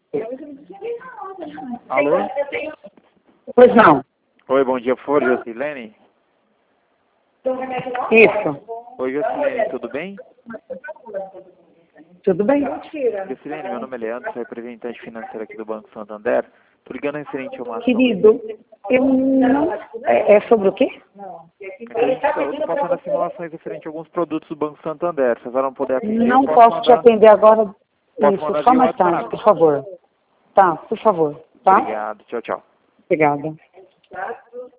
Alô? Pois não. Oi, bom dia, por favor, Jocilene? Isso. Oi, Jocilene, tudo bem? Tudo bem? Jocilene, meu nome é Leandro, sou representante financeiro aqui do Banco Santander. Tô ligando referente a uma ação. Querido, eu não... É sobre o quê? Estou passando as simulações referente a alguns produtos do Banco Santander. Vocês vão poder atender? Não posso te atender agora. Isso, mandar só via mais tarde, WhatsApp. por favor. Tá, por favor. Tá? Obrigado, tchau, tchau. Obrigada.